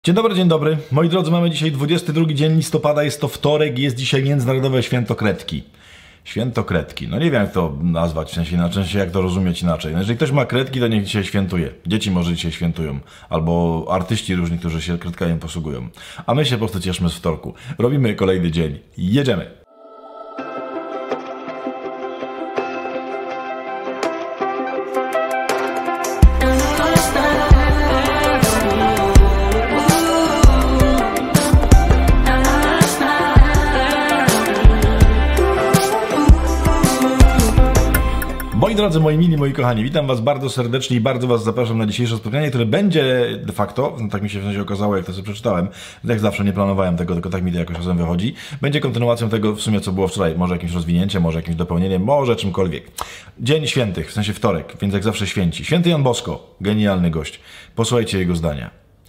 Dzień dobry. Moi drodzy, mamy dzisiaj 22 dzień listopada, jest to wtorek, jest dzisiaj Międzynarodowe Święto Kredki. Święto Kredki. No nie wiem jak to nazwać, w sensie jak to rozumieć inaczej. No jeżeli ktoś ma kredki, to niech dzisiaj świętuje. Dzieci może dzisiaj świętują. Albo artyści różni, którzy się kredkami posługują. A my się po prostu cieszmy z wtorku. Robimy kolejny dzień. Jedziemy. Moi drodzy, moi mili, moi kochani, witam was bardzo serdecznie i bardzo was zapraszam na dzisiejsze spotkanie, które będzie de facto, tak mi się w sensie okazało, jak to sobie przeczytałem, jak zawsze nie planowałem tego, tylko tak mi to jakoś czasem wychodzi, będzie kontynuacją tego w sumie, co było wczoraj, może jakimś rozwinięciem, może jakimś dopełnieniem, może czymkolwiek. Dzień Świętych, w sensie wtorek, więc jak zawsze święci. Święty Jan Bosko, genialny gość. Posłuchajcie jego zdania.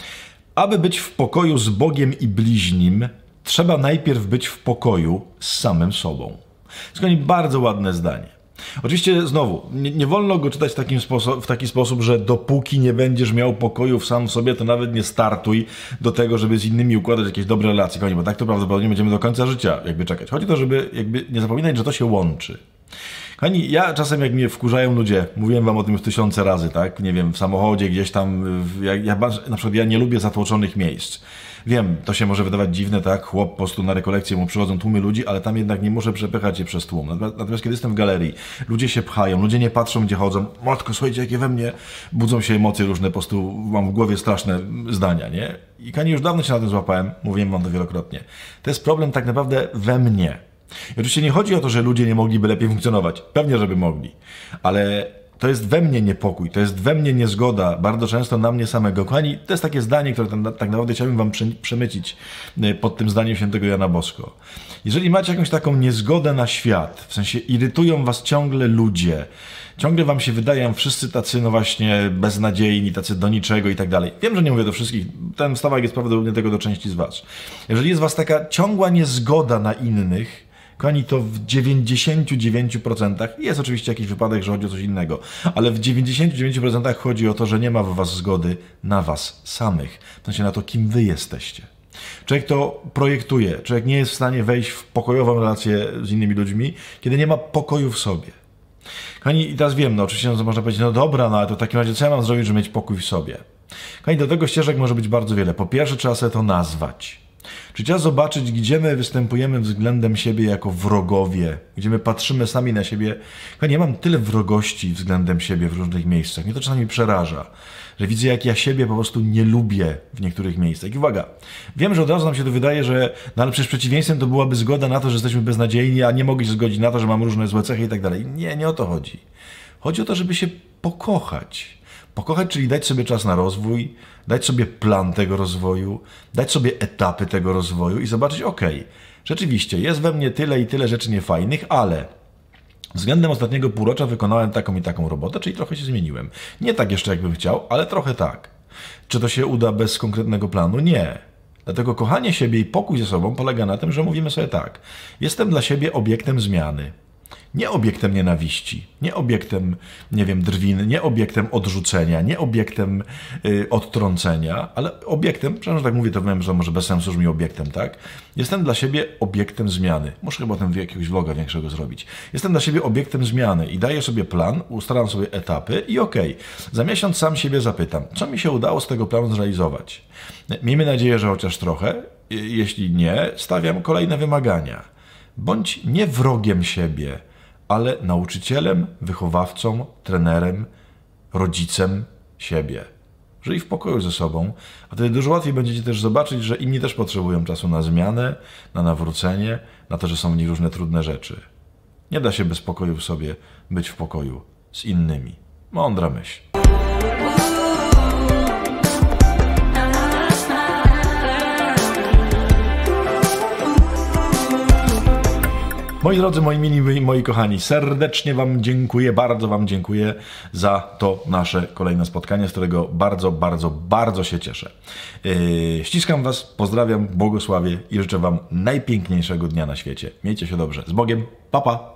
Aby być w pokoju z Bogiem i bliźnim, trzeba najpierw być w pokoju z samym sobą. To bardzo ładne zdanie. Oczywiście znowu, nie wolno go czytać w taki sposób, że dopóki nie będziesz miał pokoju sam w sobie, to nawet nie startuj do tego, żeby z innymi układać jakieś dobre relacje, bo tak to prawdopodobnie będziemy do końca życia czekać. Chodzi o to, żeby nie zapominać, że to się łączy. Kochani, ja czasem jak mnie wkurzają ludzie, mówiłem wam o tym już tysiące razy, tak? Nie wiem, w samochodzie gdzieś tam, na przykład ja nie lubię zatłoczonych miejsc. Wiem, to się może wydawać dziwne, tak? Chłop po prostu na rekolekcję mu przychodzą tłumy ludzi, ale tam jednak nie muszę przepychać się przez tłum. Natomiast kiedy jestem w galerii, ludzie się pchają, ludzie nie patrzą, gdzie chodzą. Matko, słuchajcie, jakie we mnie budzą się emocje różne, po prostu mam w głowie straszne zdania, nie? I kochani, już dawno się na tym złapałem, mówiłem wam to wielokrotnie. To jest problem tak naprawdę we mnie. I oczywiście nie chodzi o to, że ludzie nie mogliby lepiej funkcjonować. Pewnie, żeby mogli. Ale to jest we mnie niepokój, to jest we mnie niezgoda, bardzo często na mnie samego. Kochani, to jest takie zdanie, które tak naprawdę chciałbym wam przemycić pod tym zdaniem świętego Jana Bosko. Jeżeli macie jakąś taką niezgodę na świat, w sensie irytują was ciągle ludzie, ciągle wam się wydają wszyscy tacy, no właśnie, beznadziejni, tacy do niczego i tak dalej. Wiem, że nie mówię do wszystkich, ten wstawak jest prawdopodobnie tego do części z was. Jeżeli jest was taka ciągła niezgoda na innych, kochani, to w 99% jest oczywiście jakiś wypadek, że chodzi o coś innego, ale w 99% chodzi o to, że nie ma w was zgody na was samych, w sensie na to, kim wy jesteście. Człowiek to projektuje, człowiek nie jest w stanie wejść w pokojową relację z innymi ludźmi, kiedy nie ma pokoju w sobie. Kochani, i teraz wiem, no oczywiście można powiedzieć, no dobra, no ale to w takim razie co ja mam zrobić, żeby mieć pokój w sobie? Kochani, do tego ścieżek może być bardzo wiele. Po pierwsze, trzeba sobie to nazwać. Czyli trzeba zobaczyć, gdzie my występujemy względem siebie jako wrogowie, gdzie my patrzymy sami na siebie. Ja mam tyle wrogości względem siebie w różnych miejscach. Mnie to czasami przeraża, że widzę, jak ja siebie po prostu nie lubię w niektórych miejscach. I uwaga, wiem, że od razu nam się to wydaje, że no ale przecież przeciwieństwem to byłaby zgoda na to, że jesteśmy beznadziejni, a nie mogę się zgodzić na to, że mam różne złe cechy i tak dalej. Nie o to chodzi. Chodzi o to, żeby się pokochać. Pokochać, czyli dać sobie czas na rozwój, dać sobie plan tego rozwoju, dać sobie etapy tego rozwoju i zobaczyć, okej, rzeczywiście jest we mnie tyle i tyle rzeczy niefajnych, ale względem ostatniego półrocza wykonałem taką i taką robotę, czyli trochę się zmieniłem. Nie tak jeszcze, jakbym chciał, ale trochę tak. Czy to się uda bez konkretnego planu? Nie. Dlatego kochanie siebie i pokój ze sobą polega na tym, że mówimy sobie tak. Jestem dla siebie obiektem zmiany. Nie obiektem nienawiści, nie obiektem, nie wiem, drwin, nie obiektem odrzucenia, nie obiektem odtrącenia, ale obiektem, przepraszam, że tak mówię, to wiem, że może bez sensu brzmi obiektem, tak? Jestem dla siebie obiektem zmiany. Muszę chyba o tym jakiegoś vloga większego zrobić. Jestem dla siebie obiektem zmiany i daję sobie plan, ustalam sobie etapy i okej. Za miesiąc sam siebie zapytam, co mi się udało z tego planu zrealizować. Miejmy nadzieję, że chociaż trochę. Jeśli nie, stawiam kolejne wymagania. Bądź nie wrogiem siebie, ale nauczycielem, wychowawcą, trenerem, rodzicem siebie. Żyj w pokoju ze sobą, a wtedy dużo łatwiej będziecie też zobaczyć, że inni też potrzebują czasu na zmianę, na nawrócenie, na to, że są w nich różne trudne rzeczy. Nie da się bez pokoju w sobie być w pokoju z innymi. Mądra myśl. Moi drodzy, moi mili, moi kochani, serdecznie wam dziękuję, bardzo wam dziękuję za to nasze kolejne spotkanie, z którego bardzo się cieszę. Ściskam was, pozdrawiam, błogosławię i życzę wam najpiękniejszego dnia na świecie. Miejcie się dobrze. Z Bogiem, pa pa!